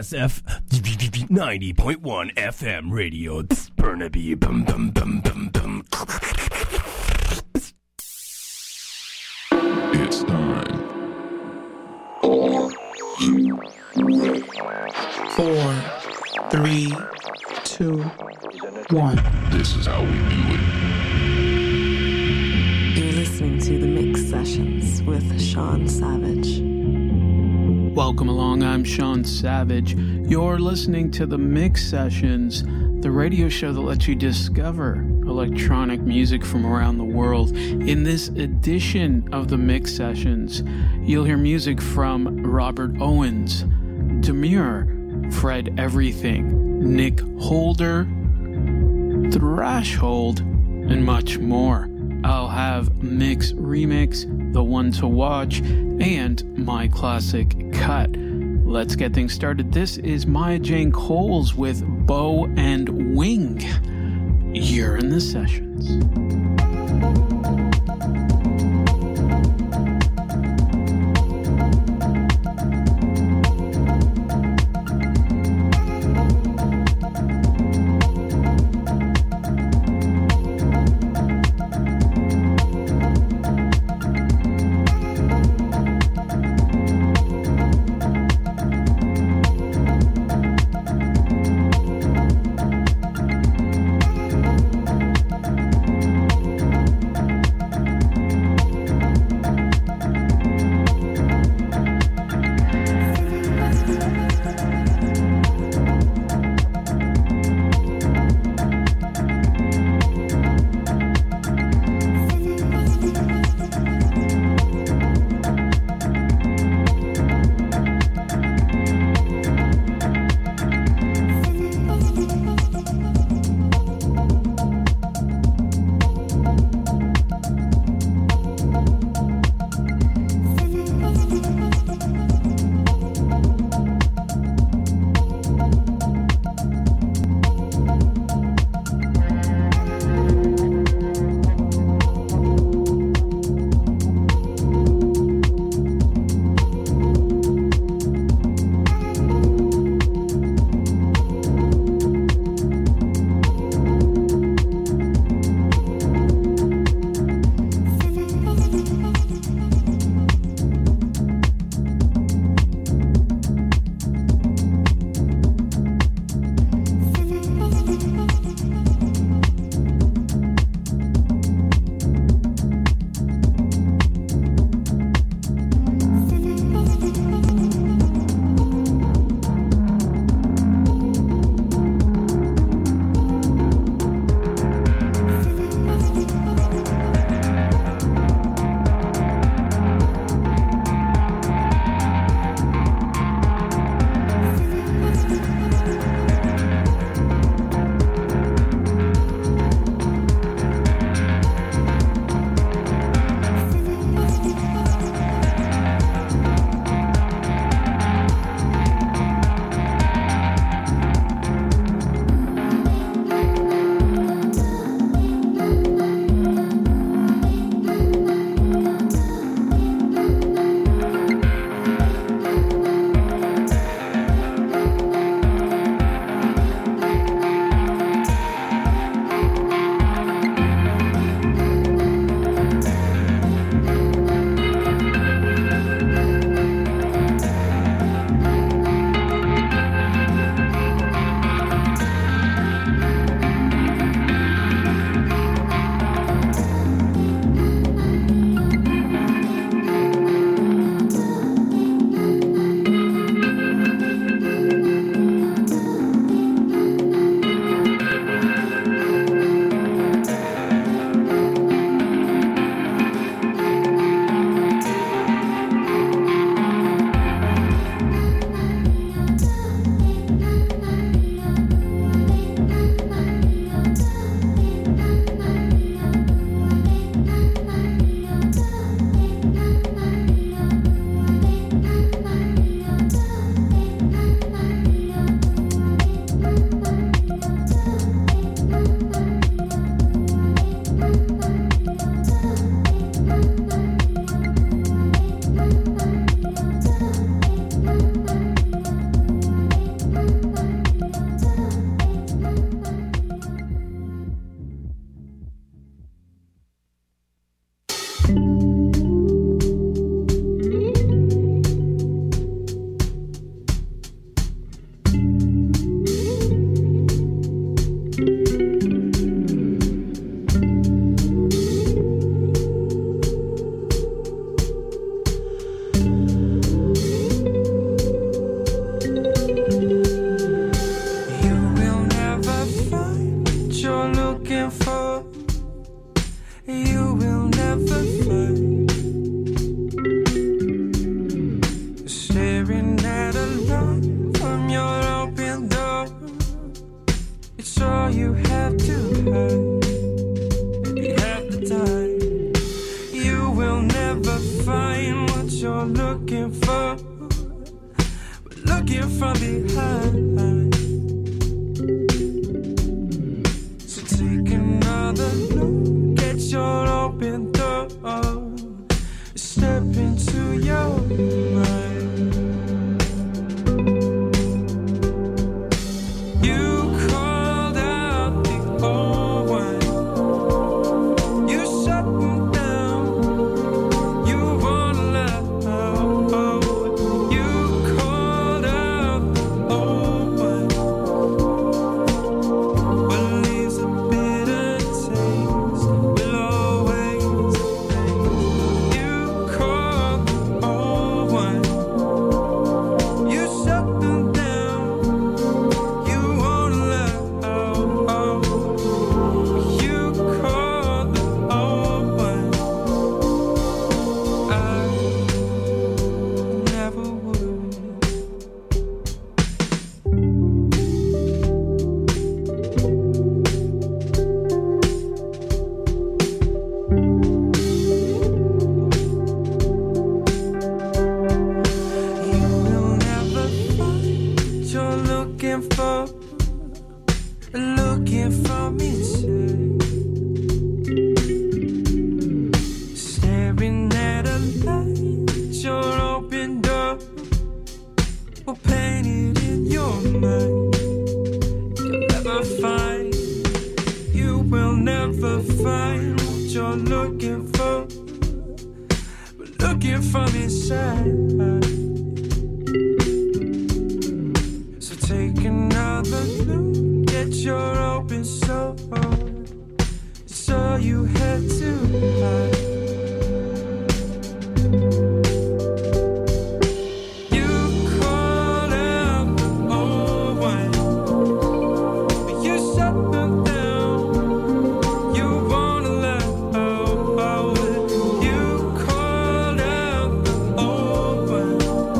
SF 90.1 FM radio. Burnaby. Bum, bum, bum, bum, bum. It's time. 4, 3, 2, 1. This is how we do it. You're listening to The Mix Sessions with Sean Savage. Welcome along, I'm Sean Savage. You're listening to The Mix Sessions, the radio show that lets you discover electronic music from around the world. In this edition of The Mix Sessions, you'll hear music from Robert Owens, Demure, Fred Everything, Nick Holder, Threshold, and much more. I'll have Mix Remix, The One to Watch, and My Classic Cut. Let's get things started. This is Maya Jane Coles with Bow and Wing. You're in the sessions. from behind. So take another look at your open door. Step into your mind. You called out the old one. You shut them down. You wanna laugh. You called out the old one. What leaves a bitter taste will always remain. You called the old one. You shut them down. You wanna laugh. You called the old one. I never would. You will never find you're looking from inside. Staring at a light, your open door will paint it in your mind. You'll never find, you will never find what you're looking for. But looking from inside. So take another look at your open soul. It's all you had to hide. You called out the old one, but you shut them down. You wanna laugh. You called out the old one.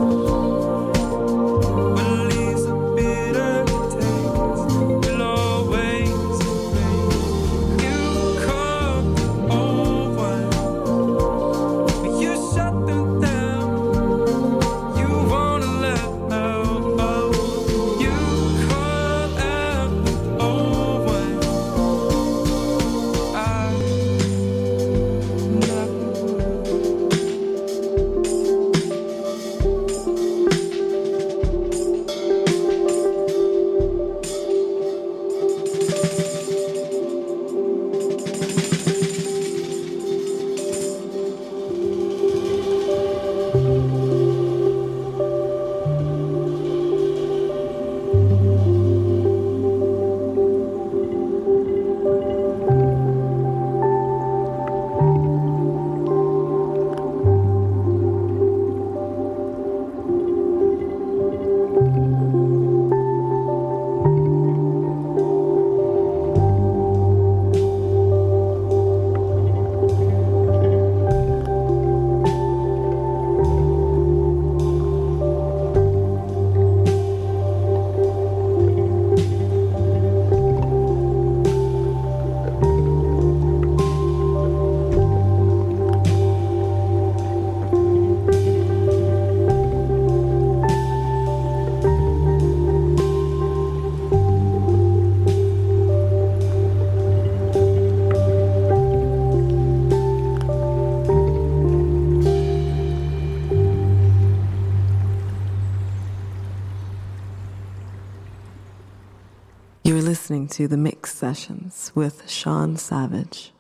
What leaves a bitter taste will always remain. You called the old one, but you shut them down. You wanna laugh. You called out the old one. I never would. You're listening to The Mix Sessions with Sean Savage.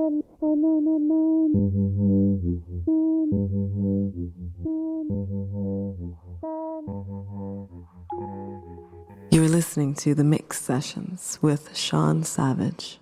You're listening to The Mix Sessions with Sean Savage.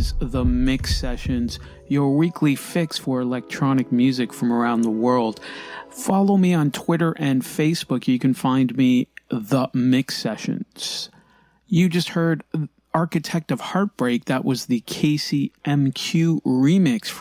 is The Mix Sessions, your weekly fix for electronic music from around the world. Follow me on Twitter and Facebook. You can find me The Mix Sessions. You just heard Architect of Heartbreak. That was the Casey MQ remix